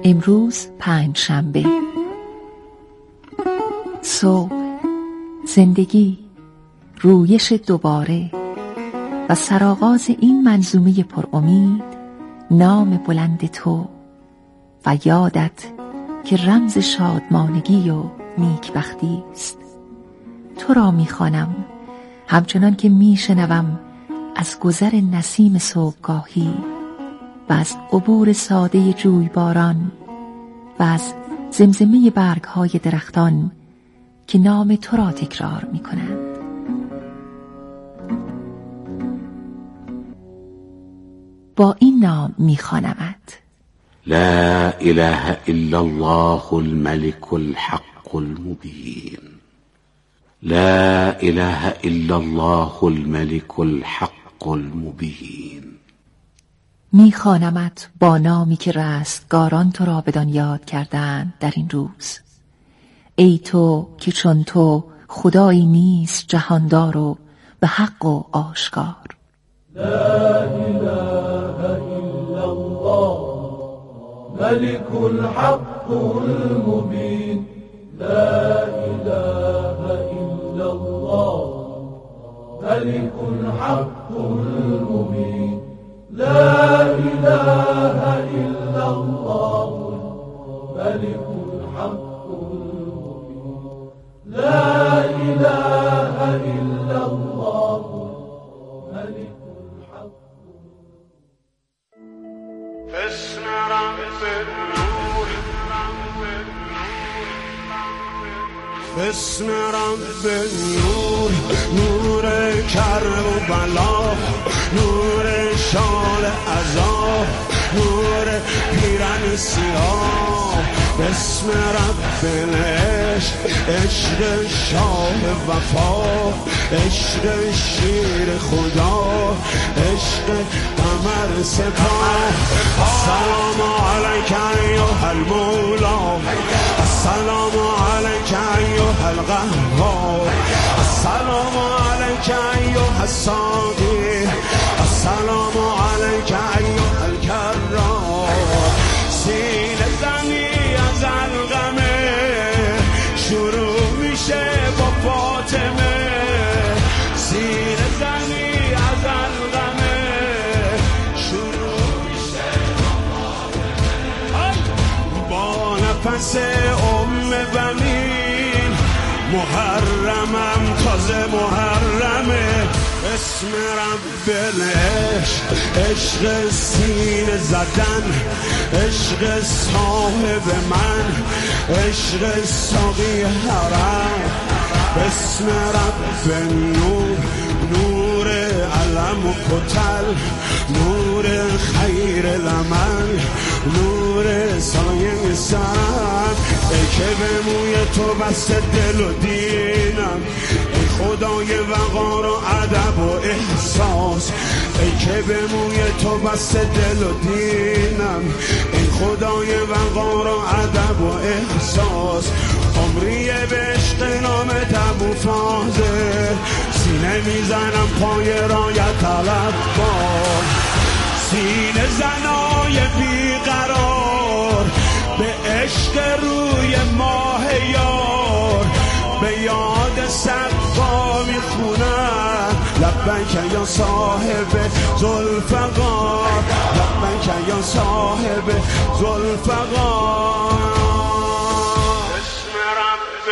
امروز پنجشنبه. صبح، زندگی، رویش دوباره و سرآغاز این منظومه پر امید، نام بلند تو و یادت که رمز شادمانگی و نیکبختی است. تو را می‌خوانم همچنان که میشنوم از گذر نسیم صبحگاهی و از عبور ساده جویباران و از زمزمه برگ‌های درختان که نام تو را تکرار می‌کنند. با این نام می‌خوانمت: لا اله الا الله الملك الحق المبين. لا اله الا الله الملك الحق المبين. میخوانمت با نامی که رستگاران تو را بدان یاد کردند در این روز. ای تو که چون تو خدایی نیست جهاندار و به حق و آشکار. لا اله الا الله ملك الحق المبين. لا اله الا الله ملك الحق المبين. لا اله الا الله ملك الحق المبين. لا اله الا الله ملك الحق. بسم رب النور. بسم رب النور. نور کرب و بلا، نور شال عذاب، نور پیرن سیاه. بسم رب العشق، عشق شاه وفا، عشق شیر خدا، عشق قمر سپاه. السلام علیک ایها المولا، السلام علیک ایها القهار، السلام علیک ایها الساقی، السلام علیک ایها الکرار. سینه زنی از القمه شروع میشه با فاطمه، سینه زنی از القمه شروع میشه با فاطمه. با نفس بنین محرمم تازه محرمه. اسم رب العشق، عشق سینه زدن، عشق صاحب من، عشق ساقی حرم. اسم رب النور، نور علم و کتل، نور خیر لمن، نور سایه سرم. ای که به موی تو بسته دل و دینم، ای خدای وقار و ادب و احساس. ای که به موی تو بسته دل و دینم، ای خدای وقار و ادب و احساس. عمریه به عشق نامت ابو فاضل، سینه میزنم پای رایت طلب کن. سینه زنای بیقرار به عشق روی ماه یار، به یاد سقا میخونن لبیک یا صاحب ذوالفقار، لبیک یا صاحب ذوالفقار. اسم رب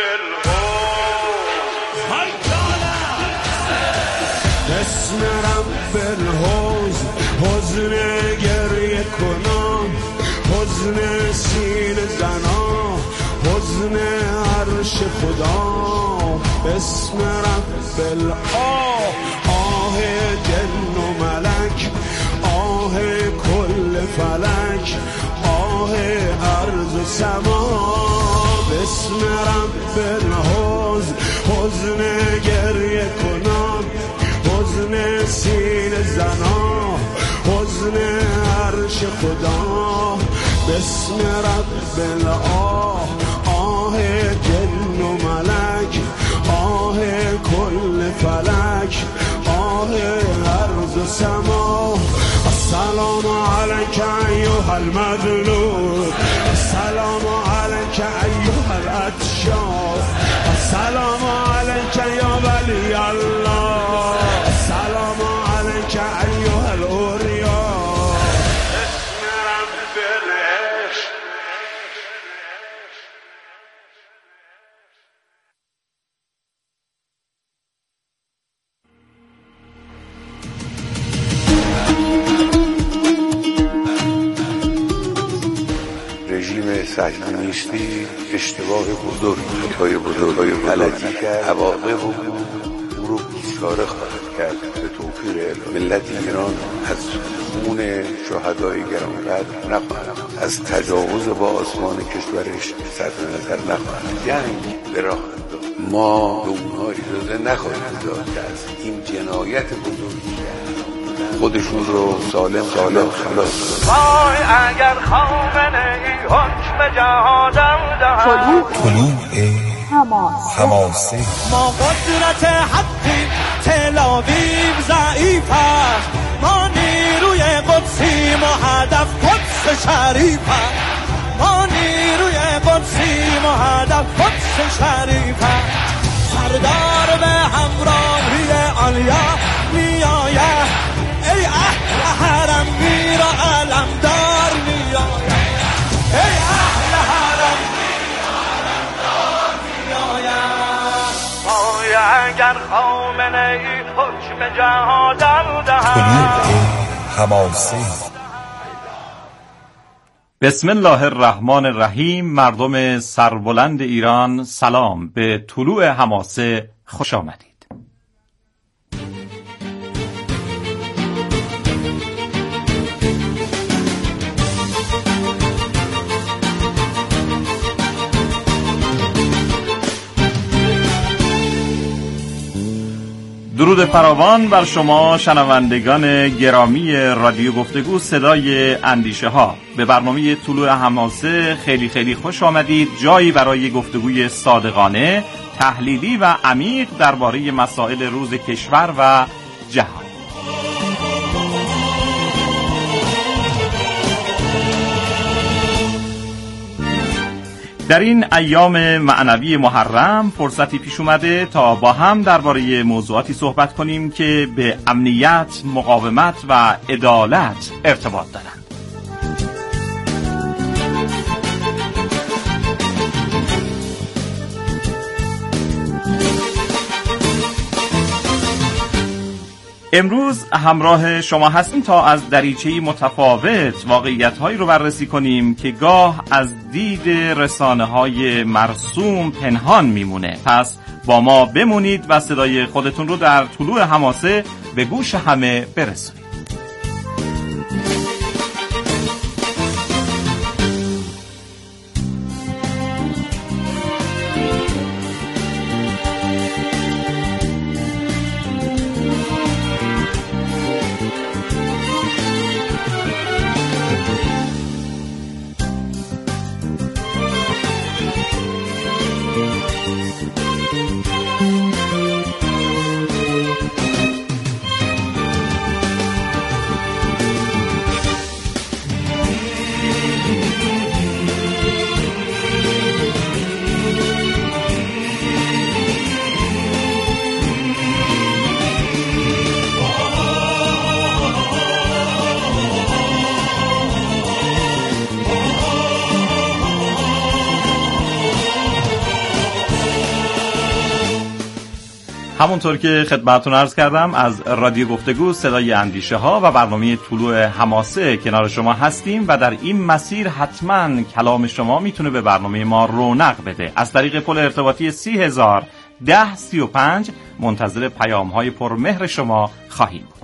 الحوض، اسم رب الحوض. حزن گریه کنم، حزن سینه زنا، حزن عرش خدا. اسم رب الآه، آه جن و ملک، آه کل فلک، آه عرض و سما. اسم رب الحوض، حزن گریه کنم، حزن سینه زنا، حزن عرش خدا. بسم رب الآه، آه جن و ملک، آه کل فلک، آه عرض و سما. السلام علیک ایها المظلوم، شاه. سلام علیک یا ولی الله، سلام علیک ایها الاولیا. اسم رب العشق. رژیم صهیونیستی اشتباه بزرگی غلطی کرد، عواقب او رو بیچاره خواهد کرد به توفیق الهی. ملت ایران از خون شهدای گرانقدر نخواهد، از تجاوز با آسمان کشورش صرف نظر نخواهد، جنگ به راه انداخت. ما به اونها اجازه نخواهیم داد که از این جنایت بزرگی خودشون رو سالم خلاص. وای اگر خامنه ای حکم جهادم دهد. طلوع حماسه. ما قدرت حقی، تل آویو ضعیف است. ما نیروی قدسیم و هدف قدس شریف است. ما نیروی قدسیم و هدف قدس شریف است. سردار به همراهی آلیا میآید، ای اهل حرم میر و علمدار میآید، ای اهل حرم میر و علمدار میآید. وای اگر خامنه ای حکم جهادم دهد. طلوع حماسه. بسم الله الرحمن الرحیم. مردم سربلند ایران سلام، به طلوع حماسه خوش آمدید. درود فراوان بر شما شنوندگان گرامی رادیو گفتگو صدای اندیشه ها. به برنامه طلوع حماسه خیلی خیلی خوش آمدید. جایی برای گفتگوی صادقانه، تحلیلی و عمیق درباره مسائل روز کشور و جهان. در این ایام معنوی محرم فرصتی پیش اومده تا با هم درباره موضوعاتی صحبت کنیم که به امنیت، مقاومت و عدالت ارتباط دارند. امروز همراه شما هستیم تا از دریچه‌ای متفاوت واقعیت‌هایی رو بررسی کنیم که گاه از دید رسانه‌های مرسوم پنهان میمونه. پس با ما بمونید و صدای خودتون رو در طلوع حماسه به گوش همه برسونید. همونطور که خدمتتون عرض کردم از رادیو گفتگو صدای اندیشه ها و برنامه طلوع حماسه کنار شما هستیم و در این مسیر حتما کلام شما میتونه به برنامه ما رونق بده. از طریق پل ارتباطی 301035 منتظر پیام های پرمهر شما خواهیم بود.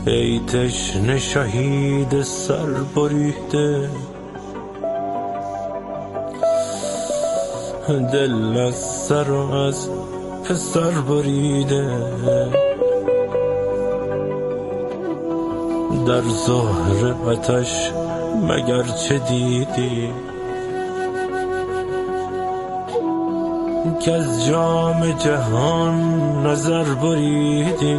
ای تشنه شهید سر بریده، دل از سر و از پسر بریده، در ظهر آتش مگر چه دیدی که از جام جهان نظر بریدی؟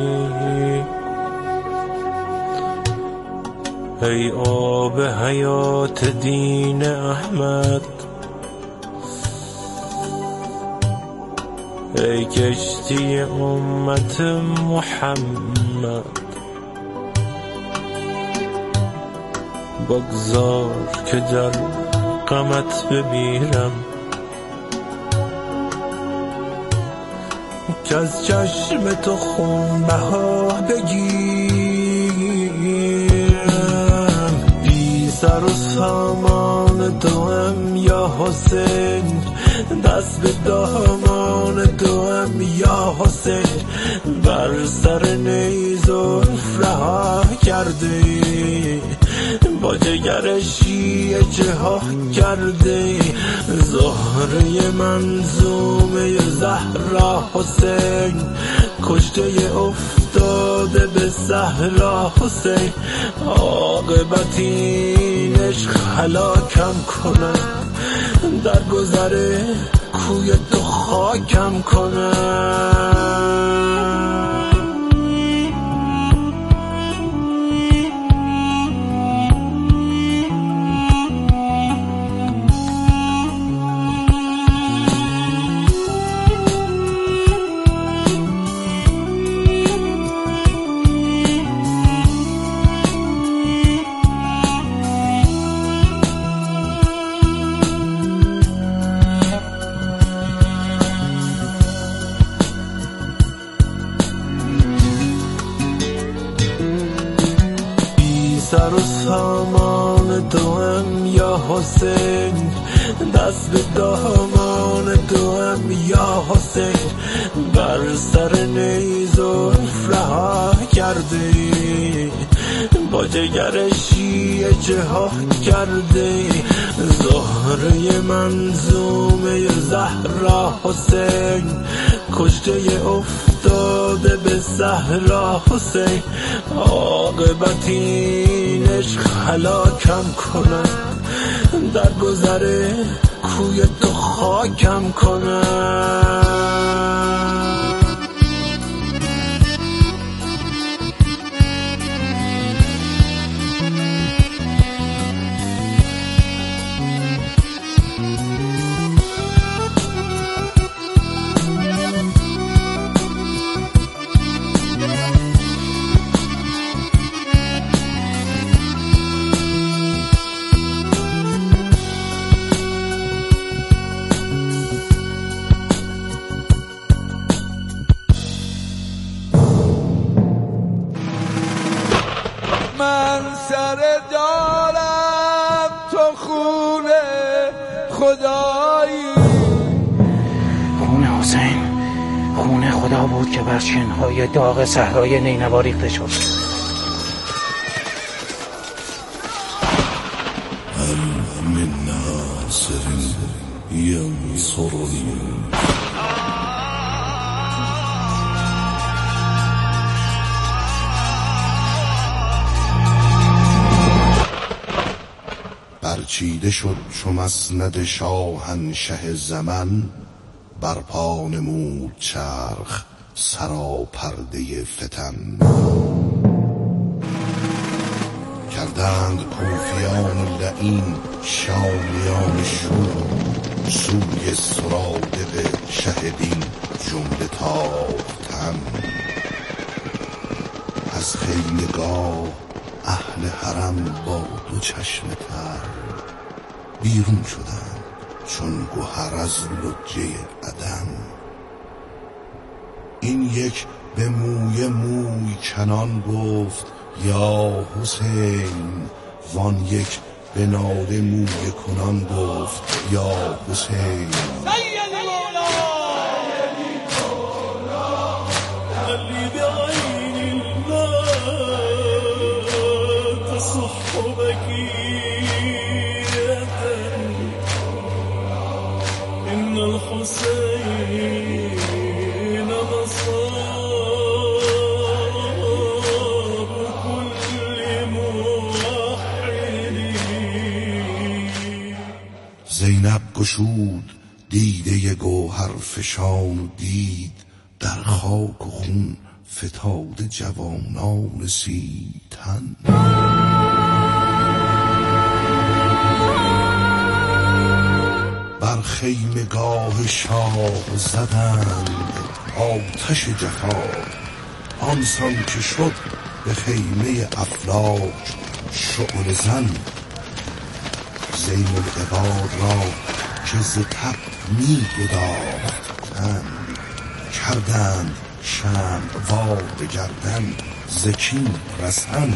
ای آب حیات دین احمد، ای کشتی امت محمد، بگذار که در غمت بمیرم، که از چشم تو خون بها بگیرم. بی سر و سامان توام یا حسین، دست به دامان توام یا حسین، بر سر نیزلف رها کرده، با جگر شیعه جها کرده، زهره منظومه زهرا حسین، کشته افتاده به صحرا حسین، عاقبت این عشق هلاکم کنم، در گذر کوی تو خاکم کنم. سر و سامان توام یا حسین، دست به دامان توام یا حسین، بر سر نیزلف رها کرده، با جگر شیعه جها کرده، زهره منظومه زهرا حسین، کشته افتاده به صحرا حسین، عاقبت این عشق هلاکم کنم، در گذر کوی تو خاکم کنم. من سر دارم تو خونه خدایی، خون حسین خون خدا بود که بر شنهای داغ صحرای نینوا ریخته شد. هل من ناصر ینصرنی، برچیده شد چو مسند شاهنشه زمن، برپا نمود چرخ سراپرده فتن. کردند کوفیان لعین شامیان شور، سوی سرادق شهدین جمله تاختن. از خیمگاه اهل حرم با دو چشم تر، بیرون شدند چون گوهر از لجه عدن. این یک به موی موی کنان گفت یا حسین، وان یک به ناله موی کنان گفت یا حسین. إن الحسين مصاب كل موحد. زینب گشود دیده گوهر فشان و دید در خاک و خون فتاده جوانان سی تن. بر خیمگاه شاه زدند آتش جفا، آنسان که شد به خیمه افلاک شعله زن. زین العباد را که ز تب می گداختند، کردند شمع وار به گردن ز کین رسن.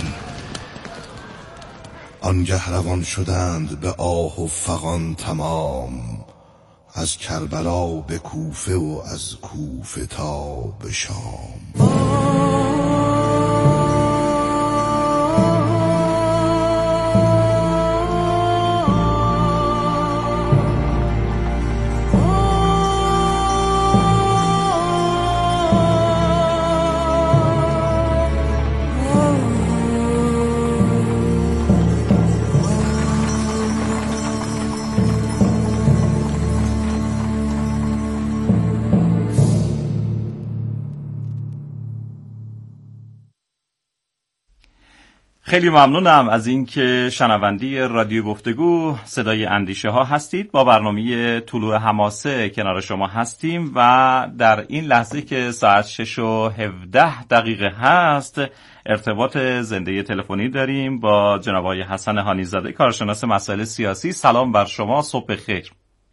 آنگه روان شدند به آه و فغان تمام، از کربلا به کوفه و از کوفه تا به شام. خیلی ممنونم از اینکه شنوندی رادیو گفتگو صدای اندیشه ها هستید. با برنامه طلوع حماسه کنار شما هستیم و در این لحظه که ساعت 6:17 هست ارتباط زنده تلفنی داریم با جناب آقای حسن هانیزاده، کارشناس مسائل سیاسی. سلام بر شما، صبح خیر.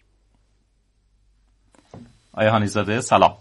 آقای هانیزاده سلام.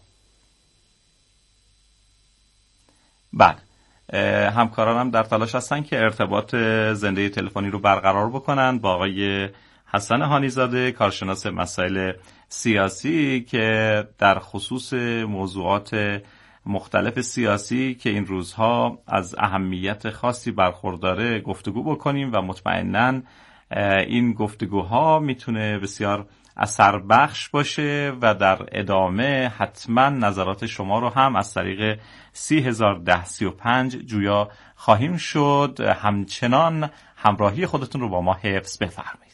بله، همکارانم در تلاش هستن که ارتباط زنده تلفنی رو برقرار بکنن با آقای حسن هانیزاده، کارشناس مسائل سیاسی، که در خصوص موضوعات مختلف سیاسی که این روزها از اهمیت خاصی برخورداره گفتگو بکنیم و مطمئناً این گفتگوها میتونه بسیار اثر بخش باشه و در ادامه حتما نظرات شما رو هم از طریق 301035 جویا خواهیم شد. همچنان همراهی خودتون رو با ما حفظ بفرمایید.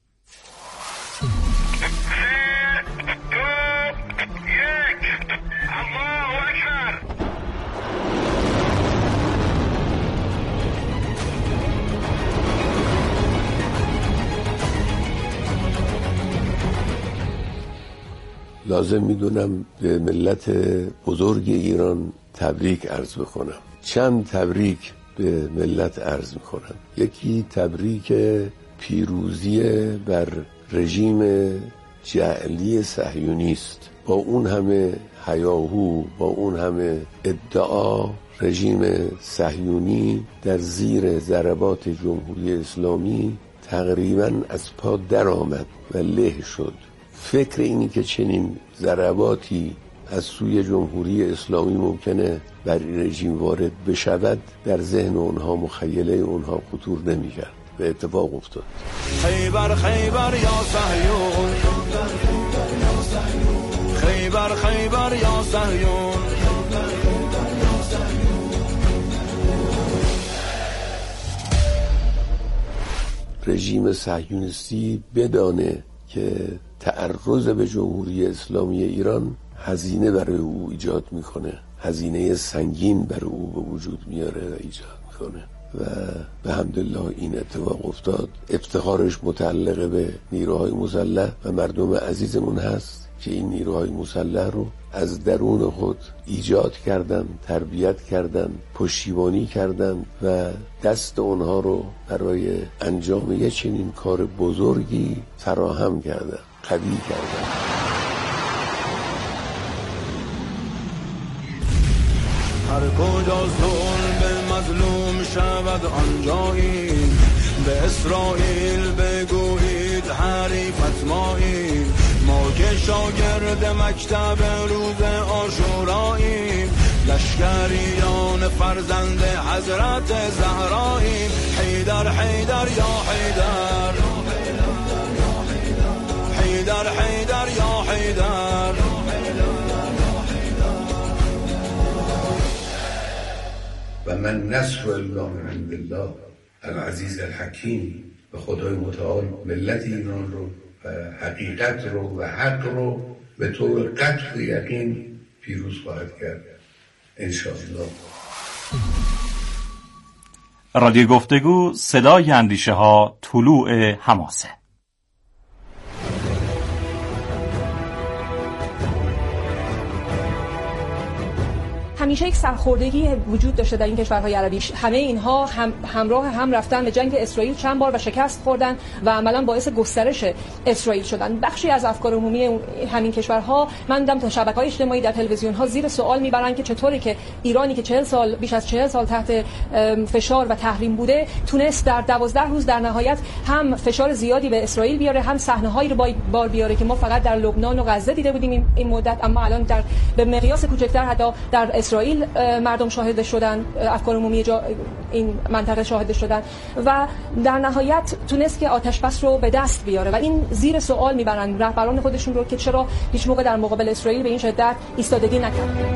لازم میدونم به ملت بزرگ ایران تبریک عرض بکنم. چند تبریک به ملت عرض میکنم. یکی تبریک پیروزی بر رژیم جعلی صهیونی است. با اون همه هیاهو، با اون همه ادعا، رژیم صهیونی در زیر ضربات جمهوری اسلامی تقریباً از پا در آمد و له شد. فکر اینی که چنین ضرباتی از سوی جمهوری اسلامی ممکنه بر رژیم وارد بشود در ذهن اونها، مخیله اونها خطور نمی‌کرد و اتفاق افتاد. خیبر خیبر یا صهیون، خیبر خیبر یا صهیون. رژیم صهیونیستی بدانه که تعرض به جمهوری اسلامی ایران هزینه برای او ایجاد میکنه، هزینه سنگین برای او به وجود میاره و ایجاد میکنه و به حمدالله این اتفاق افتاد. افتخارش متعلق به نیروهای مسلح و مردم عزیزمون هست که این نیروهای مسلح رو از درون خود ایجاد کردن، تربیت کردن، پشتیبانی کردن و دست اونها رو برای انجام یه چنین کار بزرگی فراهم کردن، قوی کردن. هر کجا ظلم مظلوم شود آنجایی، به اسرائیل بگویید حریفت مایی. ما که شاگرد مکتب روز عاشوراییم، لشکریان جان فرزند حضرت زهراییم. حیدر حیدر یا حیدر، حیدر حیدر یا حیدر. و من نصر الله من عند الله العزیز الحکیم. به خدای متعال ملت ایران رو و حقیقت رو و حق رو به طور قطع و یقین پیروز خواهد کرد انشاءالله. رادیو گفتگو، صدای اندیشه ها، طلوع حماسه. همیشه یک سرخوردگی وجود داشته در این کشورهای عربی. همه اینها همراه هم رفتن به جنگ اسرائیل چند بار و شکست خوردن و عملاً باعث گسترش اسرائیل شدن. بخشی از افکار عمومی همین کشورها من دیدم تا شبکه‌های اجتماعی در تلویزیون‌ها زیر سوال میبرن که چطوری که ایرانی که بیش از 40 سال تحت فشار و تحریم بوده تونست در 12 روز در نهایت هم فشار زیادی به اسرائیل بیاره، هم صحنه‌هایی رو بار بیاره که ما فقط در لبنان و غزه دیده بودیم این مدت، اما الان به مقیاس کوچکتر حتی در اسرائیل مردم شاهد شدن، افکار عمومی این منطقه شاهد شدن و در نهایت تونست که آتش بس رو به دست بیاره و این زیر سوال میبرن رهبران خودشون رو که چرا هیچ موقع در مقابل اسرائیل به این شدت ایستادگی نکرد.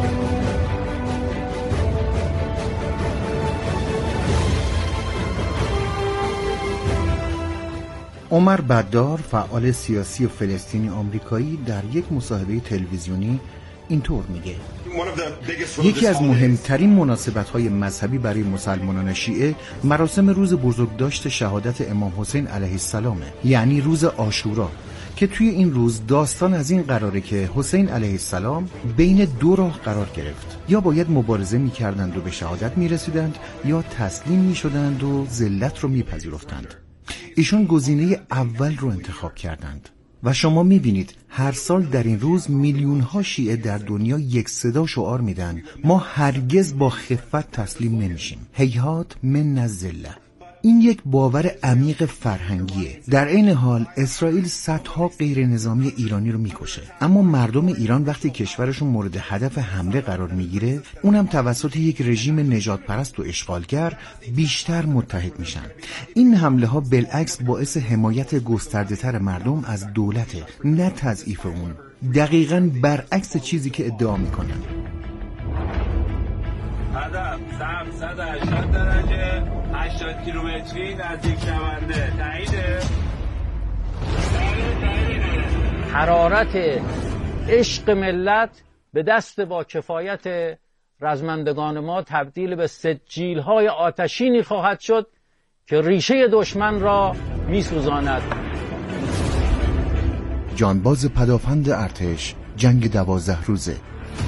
عمر بدار، فعال سیاسی فلسطینی آمریکایی، در یک مصاحبه تلویزیونی اینطور میگه: یکی از مهمترین مناسبت‌های مذهبی برای مسلمانان شیعه مراسم روز بزرگداشت شهادت امام حسین علیه السلامه، یعنی روز عاشورا، که توی این روز داستان از این قراره که حسین علیه السلام بین دو راه قرار گرفت، یا باید مبارزه می‌کردند و به شهادت می‌رسیدند یا تسلیم می‌شدند و ذلت رو می‌پذیرفتند. ایشون گزینه اول رو انتخاب کردند و شما میبینید هر سال در این روز میلیون‌ها شیعه در دنیا یک صدا شعار میدن: ما هرگز با خفت تسلیم نمیشیم، هیهات من الذله. این یک باور عمیق فرهنگیه. در این حال اسرائیل صدها غیر نظامی ایرانی رو میکشه، اما مردم ایران وقتی کشورشون مورد هدف حمله قرار میگیره، اونم توسط یک رژیم نجات پرست و اشغالگر، بیشتر متحد میشن. این حمله ها بالعکس باعث حمایت گسترده تر مردم از دولته، نه تضعیف اون. دقیقاً برعکس چیزی که ادعا میکنن. هدف 180 درجه 80 کیلومتری نزدیک شونده. تاییده. حرارت عشق ملت به دست با کفایت رزمندگان ما تبدیل به سجیل‌های آتشینی خواهد شد که ریشه دشمن را می‌سوزاند. جانباز پدافند ارتش، جنگ 12 روزه.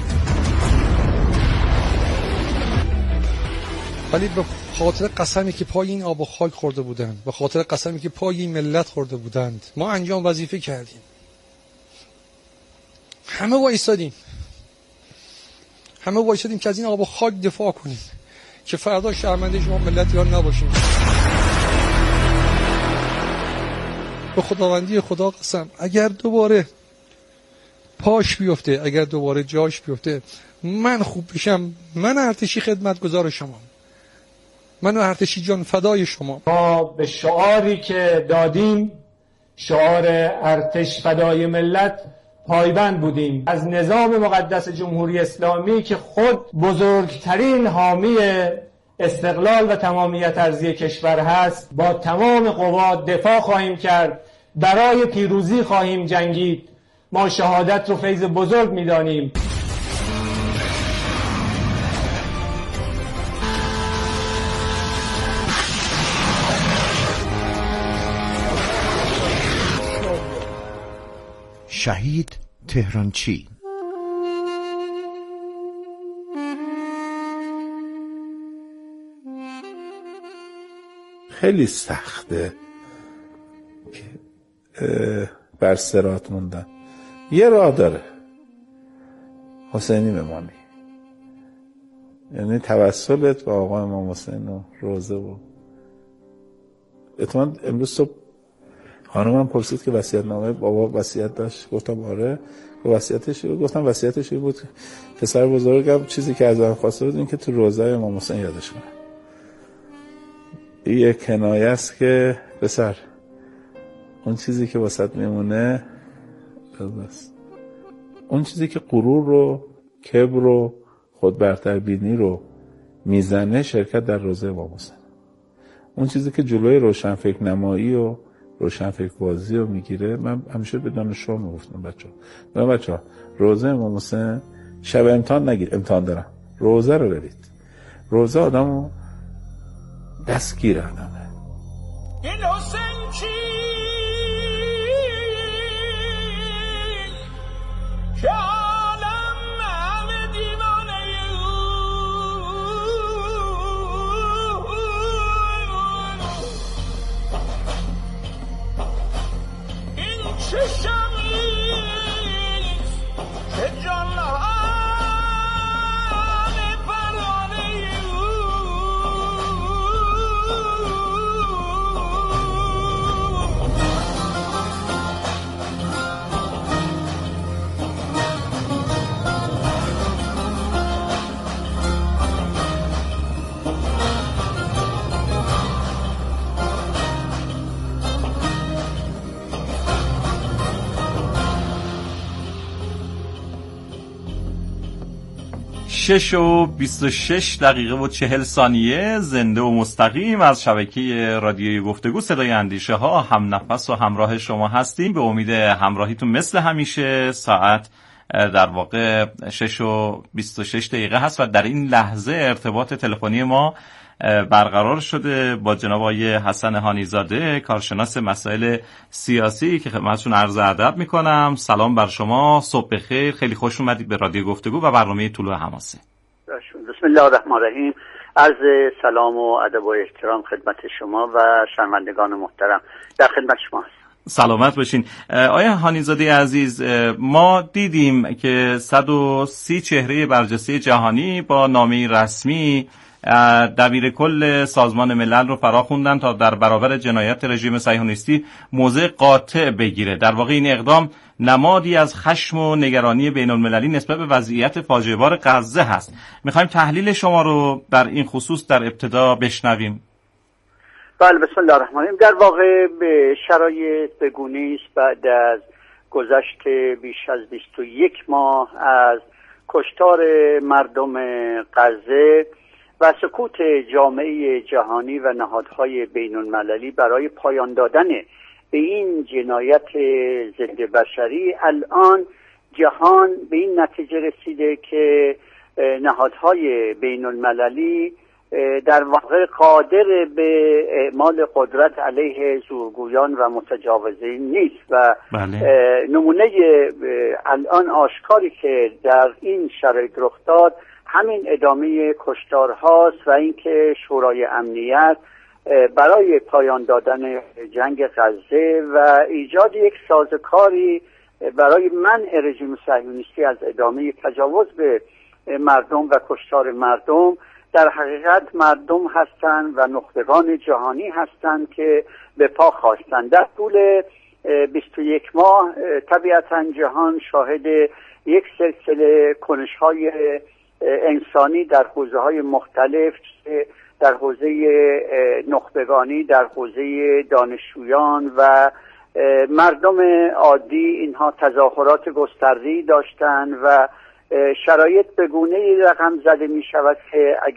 ولی به خاطر قسمی که پای این آب و خاک خورده بودند، به خاطر قسمی که پای این ملت خورده بودند، ما انجام وظیفه کردیم. همه وایسادیم که از این آب و خاک دفاع کنیم که فردا شرمنده شما ملت ایران نباشیم. به خداوندی خدا قسم، اگر دوباره پاش بیفته، اگر دوباره جاش بیفته، من خوب بشم، من ارتشی خدمتگزار شما، من ارتشی جان فدای شما. ما به شعاری که دادیم، شعار ارتش فدای ملت، پایبند بودیم. از نظام مقدس جمهوری اسلامی که خود بزرگترین حامی استقلال و تمامیت ارضی کشور هست با تمام قوا دفاع خواهیم کرد، برای پیروزی خواهیم جنگید. ما شهادت رو فیض بزرگ می‌دانیم. شهید تهرانچی. خیلی سخته بر صراط موندن. یه راه داره، حسینی بمانی، یعنی توسلت به آقا امام حسین و روزه. و اتمام امروز صبح خانمم پرسید که وصیت‌نامه بابا وصیت داشت؟ گفتم آره. گفتم وصیتش بود پسر بزرگم چیزی که ازم خواسته بود این که تو روضه امام حسین یادش کنه. این یک کنایه است که پسر اون چیزی که واسط میمونه بس، اون چیزی که غرور رو، کبر رو، خود برتربینی رو میزنه شرکت در روضه امام حسین. اون چیزی که جلوی روشنفکر نمایی و روشنفکر بازی رو میگیره. من همیشه به دانشجوام میگفتم بچه‌ها روضه امام حسین شب امتحان نگیر، امتحان دارم، روضه رو برید. روضه آدمو دستگیر آدمه. این حسین چی که عالم همه دیوانه این چه شمیست که جان همه پرانه شش و 26 دقیقه و 40 ثانیه زنده و مستقیم از شبکه رادیوی گفتگو صدای اندیشه ها هم نفس و همراه شما هستیم. به امید همراهیتون مثل همیشه. ساعت در واقع 6 و 26 دقیقه هست و در این لحظه ارتباط تلفنی ما برقرار شده با جناب آقای حسن هانیزاده، کارشناس مسائل سیاسی که خدمتتون عرض ادب میکنم. سلام بر شما، صبح بخیر، خیلی خوش اومدید به رادیو گفتگو و برنامه طلوع حماسه. بسم الله الرحمن الرحیم. عرض سلام و ادب و احترام خدمت شما و شنوندگان محترم. در خدمت شما هستم. سلامت باشین. آیا هانیزاده عزیز، ما دیدیم که 130 چهره برجسته جهانی با نامه رسمی دبیر کل سازمان ملل رو فرا خوندن تا در برابر جنایت رژیم صهیونیستی موضع قاطع بگیره. در واقع این اقدام نمادی از خشم و نگرانی بین المللی نسبت به وضعیت فاجعه بار غزه هست. میخوایم تحلیل شما رو در این خصوص در ابتدا بشنویم. بله، بسم الله الرحمن الرحیم. در واقع به شرایط بگونه است بعد از گذشت بیش از 21 ماه از کشتار مردم غزه و سکوت جامعه جهانی و نهادهای بین المللی برای پایان دادن به این جنایت ضد بشری، الان جهان به این نتیجه رسیده که نهادهای بین المللی در واقع قادر به اعمال قدرت علیه زورگویان و متجاوزین نیست و نمونه الان آشکاری که در این شرایط رخ داد همین ادامه کشتار هاست و اینکه شورای امنیت برای پایان دادن جنگ غزه و ایجاد یک سازوکاری برای منع رژیم صهیونیستی از ادامه تجاوز به مردم و کشتار مردم، در حقیقت مردم هستند و نخبگان جهانی هستند که به پا خواستند. در طول 21 ماه طبیعتاً جهان شاهد یک سلسله کنش‌های انسانی در حوزه‌های مختلف، در حوزه نخبگانی، در حوزه دانشجویان و مردم عادی، اینها تظاهرات گسترده‌ای داشتند و شرایط به گونه‌ای رقم زده می شود که